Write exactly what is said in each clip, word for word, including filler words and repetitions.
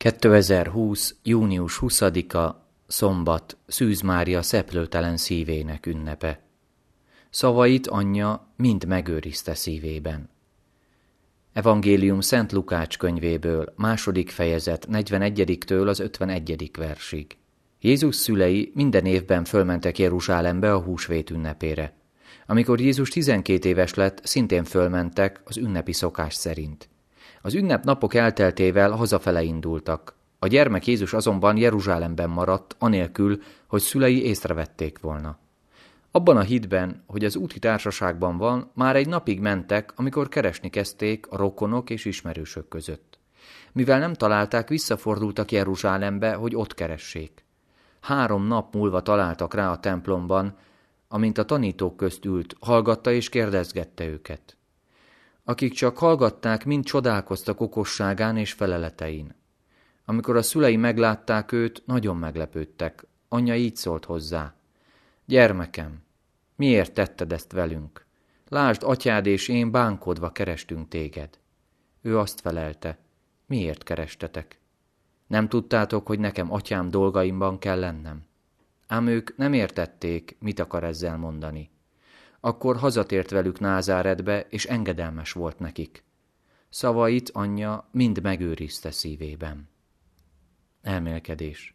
kétezer-húsz. június huszadika. Szombat, Szűz Mária szeplőtelen szívének ünnepe. Szavait anyja mind megőrizte szívében. Evangélium Szent Lukács könyvéből, második fejezet, negyvenegyediktől az ötvenegyedik versig. Jézus szülei minden évben fölmentek Jeruzsálembe a húsvét ünnepére. Amikor Jézus tizenkét éves lett, szintén fölmentek az ünnepi szokás szerint. Az ünnep napok elteltével hazafele indultak. A gyermek Jézus azonban Jeruzsálemben maradt, anélkül, hogy szülei észrevették volna. Abban a hitben, hogy az úti társaságban van, már egy napig mentek, amikor keresni kezdték a rokonok és ismerősök között. Mivel nem találták, visszafordultak Jeruzsálembe, hogy ott keressék. Három nap múlva találtak rá a templomban, amint a tanítók közt ült, hallgatta és kérdezgette őket. Akik csak hallgatták, mind csodálkoztak okosságán és feleletein. Amikor a szülei meglátták őt, nagyon meglepődtek. Anyja így szólt hozzá. Gyermekem, miért tetted ezt velünk? Lásd, atyád és én bánkodva kerestünk téged. Ő azt felelte. Miért kerestetek? Nem tudtátok, hogy nekem atyám dolgaimban kell lennem? Ám ők nem értették, mit akar ezzel mondani. Akkor hazatért velük Názáretbe, és engedelmes volt nekik. Szavait anyja mind megőrizte szívében. Elmélkedés.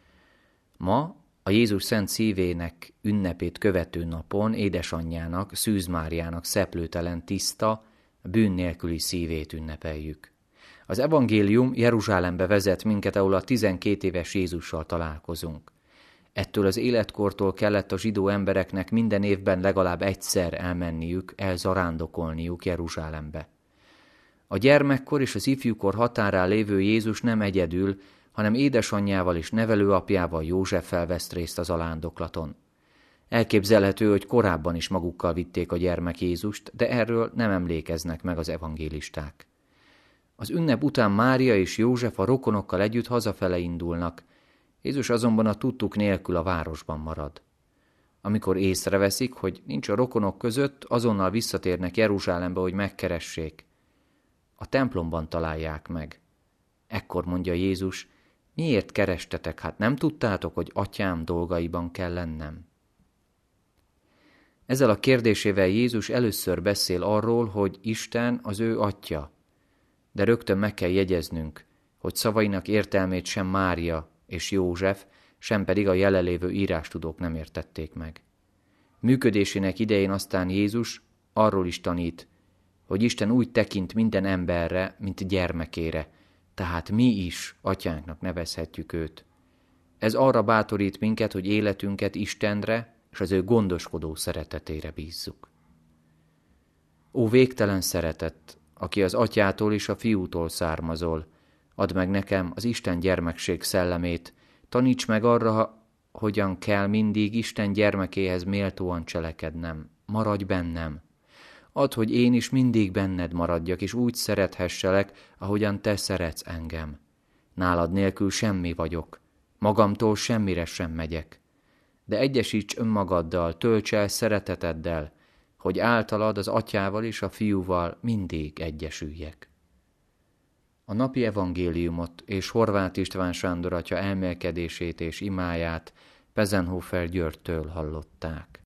Ma a Jézus Szent Szívének ünnepét követő napon édesanyjának, Szűz Máriának szeplőtelen tiszta, bűn nélküli szívét ünnepeljük. Az evangélium Jeruzsálembe vezet minket, ahol a tizenkét éves Jézussal találkozunk. Ettől az életkortól kellett a zsidó embereknek minden évben legalább egyszer elmenniük, elzarándokolniuk Jeruzsálembe. A gyermekkor és az ifjúkor határán lévő Jézus nem egyedül, hanem édesanyjával és nevelőapjával, Józseffel vesz részt az zarándoklaton. Elképzelhető, hogy korábban is magukkal vitték a gyermek Jézust, de erről nem emlékeznek meg az evangélisták. Az ünnep után Mária és József a rokonokkal együtt hazafele indulnak, Jézus azonban a tudtuk nélkül a városban marad. Amikor észreveszik, hogy nincs a rokonok között, azonnal visszatérnek Jeruzsálembe, hogy megkeressék. A templomban találják meg. Ekkor mondja Jézus, miért kerestetek, hát nem tudtátok, hogy atyám dolgaiban kell lennem? Ezzel a kérdésével Jézus először beszél arról, hogy Isten az ő atya. De rögtön meg kell jegyeznünk, hogy szavainak értelmét sem Mária és József, sem pedig a jelenlévő írástudók nem értették meg. Működésének idején aztán Jézus arról is tanít, hogy Isten úgy tekint minden emberre, mint gyermekére, tehát mi is atyánknak nevezhetjük őt. Ez arra bátorít minket, hogy életünket Istenre és az ő gondoskodó szeretetére bízzuk. Ó végtelen szeretet, aki az atyától és a fiútól származol, add meg nekem az Isten gyermekség szellemét, taníts meg arra, hogyan kell mindig Isten gyermekéhez méltóan cselekednem, maradj bennem. Add, hogy én is mindig benned maradjak, és úgy szerethesselek, ahogyan te szeretsz engem. Nálad nélkül semmi vagyok, magamtól semmire sem megyek. De egyesíts önmagaddal, tölts el szereteteddel, hogy általad az atyával és a fiúval mindig egyesüljek. A napi evangéliumot és Horváth István Sándor atya elmélkedését és imáját Pezenhofer Györgytől hallották.